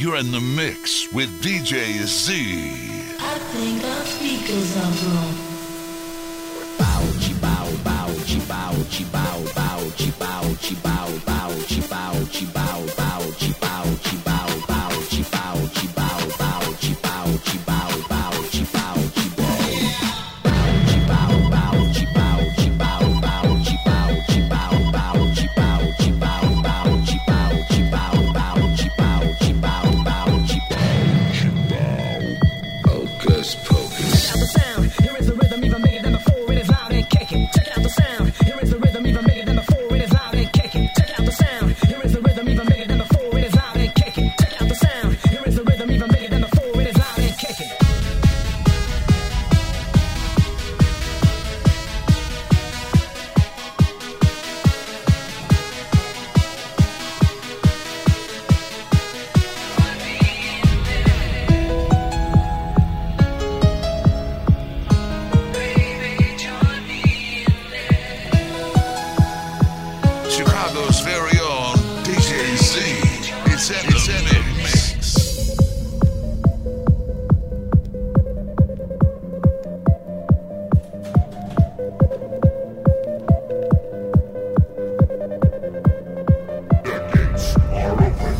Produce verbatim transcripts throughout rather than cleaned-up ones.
You're in the mix with D J Z. I think our speakers are wrong. Bow, chi bow, bow, chi bow, chi bow, bow, chi bow, chi bow, bow, chi bow, chi bow, bow, chi bow, chi bow, bow, chi bow, chi bow, bow, chi bow, chi bow, bow, chi bow, chi bow. Chi bow, bow, chi bow, chi bow, bow, chi bow, chi bow, bow, chi bow, chi bow, bow, chi bow, chi bow, bow, chi bow, chi bow, bow, chi bow. Hocus pocus. Check out the sound. Here is the rhythm even bigger than before. It is loud and kicking. Check out the sound. Here is the rhythm even bigger than before. It is loud and kicking. Check out the sound. Here is the rhythm even bigger than before. It is loud and kicking. Check out the sound. Here is the rhythm even bigger than before. It is loud and kicking. Chicago's very own D J Z. It's in it's in the mix. The gates are open.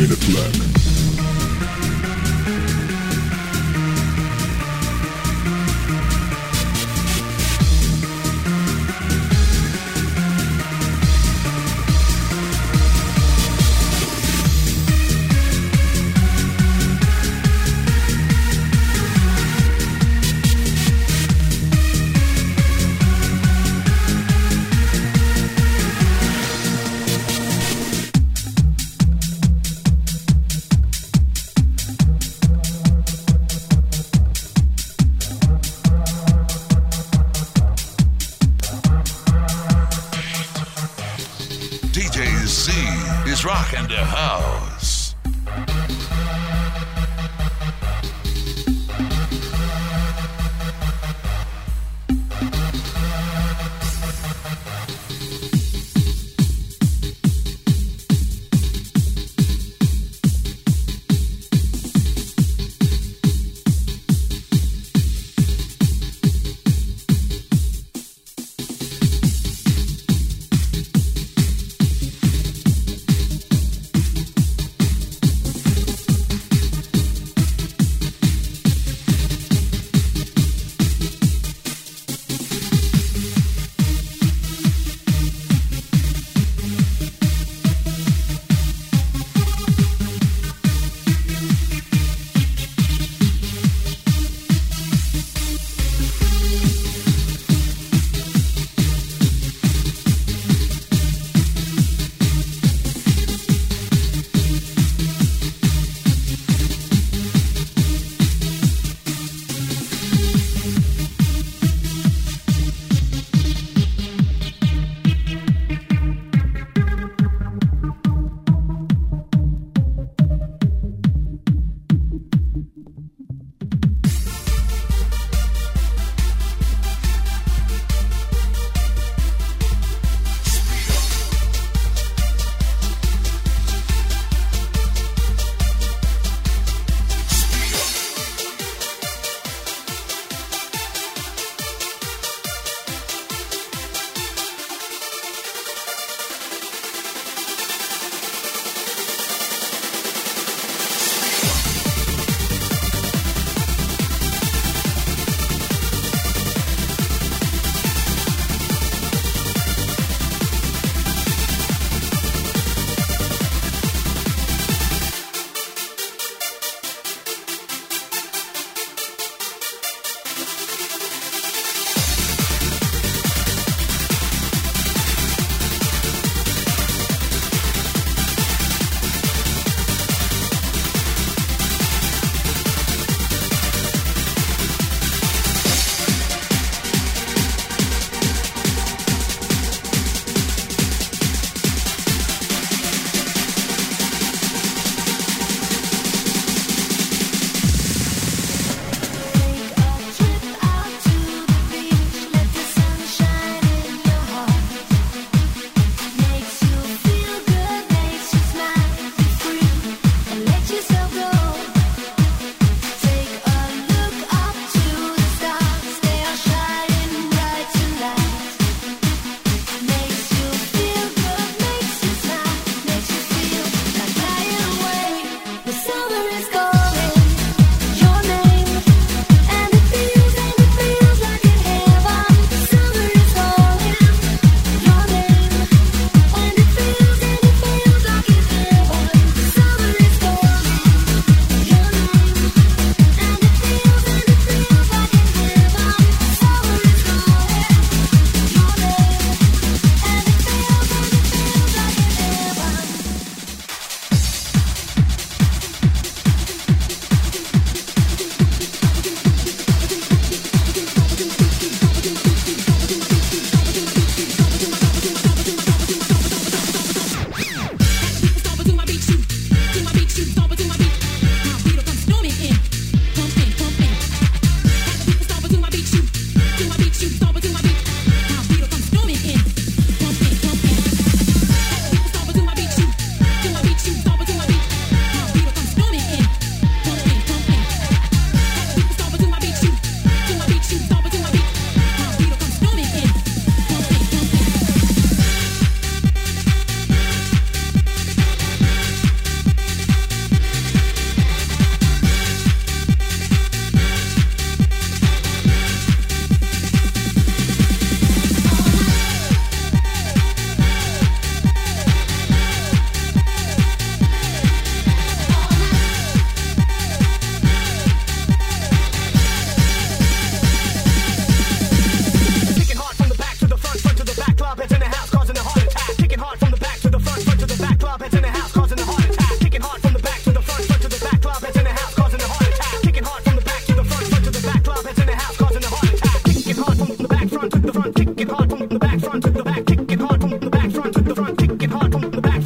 Rain It Black. D J Z is rocking the house.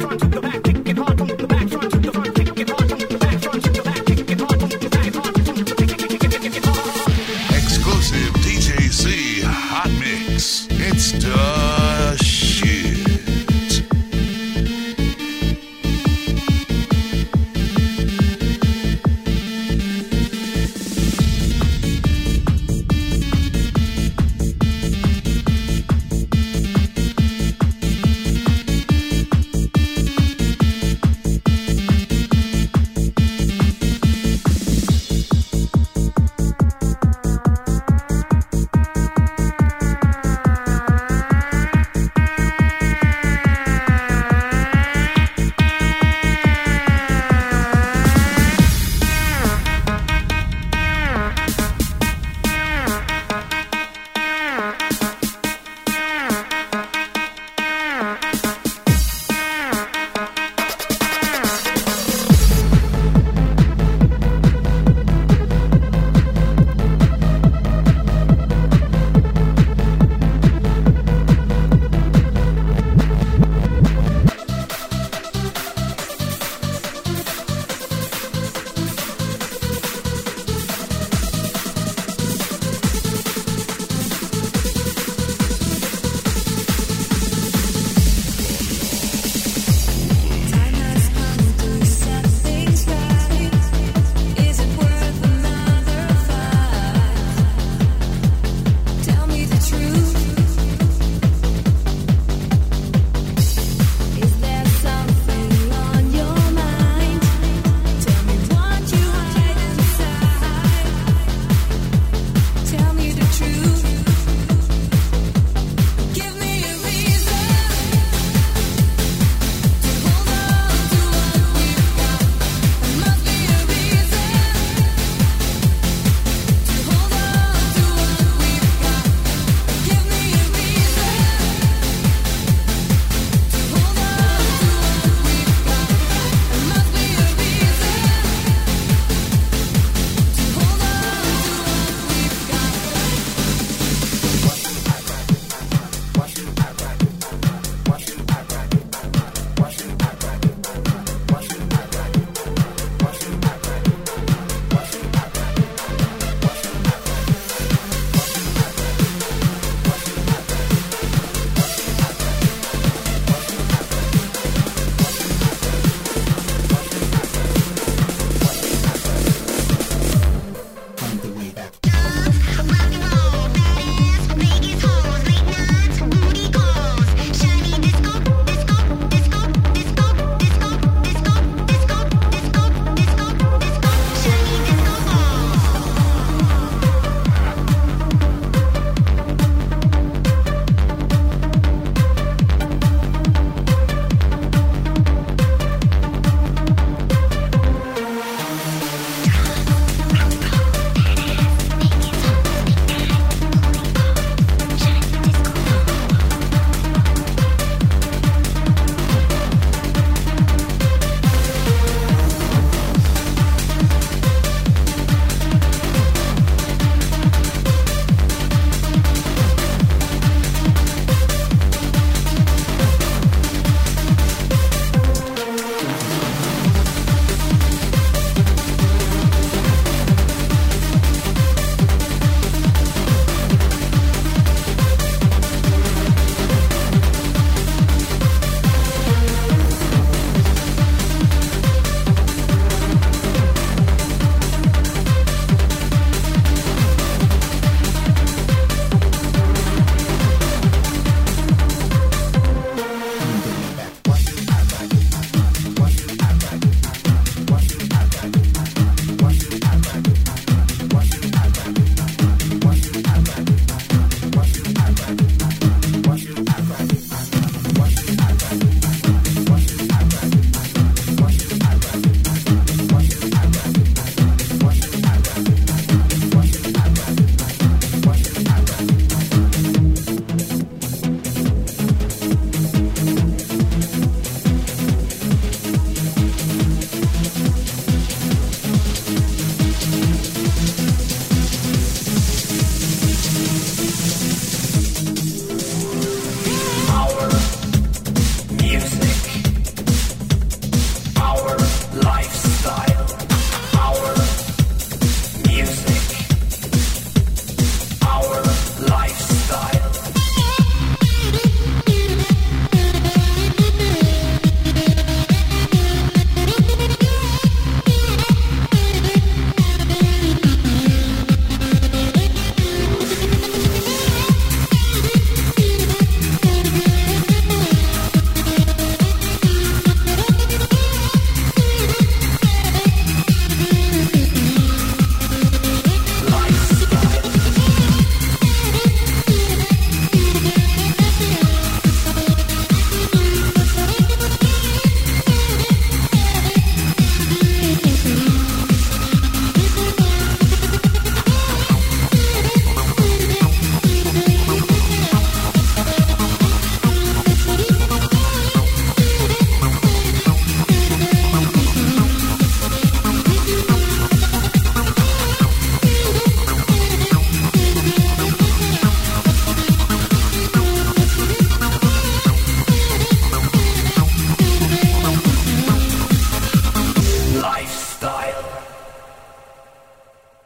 front to the back.